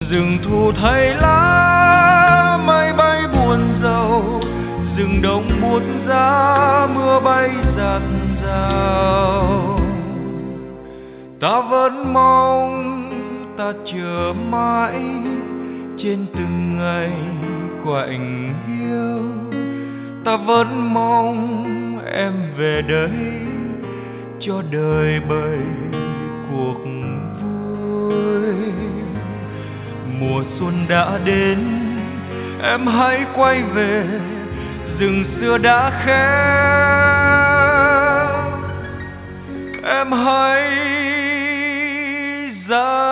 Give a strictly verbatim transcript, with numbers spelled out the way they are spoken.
Rừng thu thay lá, mây bay buồn rầu, rừng đông buốt giá, mưa bay rạt rào. Ta vẫn mong, ta chờ mãi trên từng ngày quạnh hiu. Ta vẫn mong em về đây cho đời bời cuộc vui. Mùa xuân đã đến, em hãy quay về rừng xưa đã khép. Em hãy ra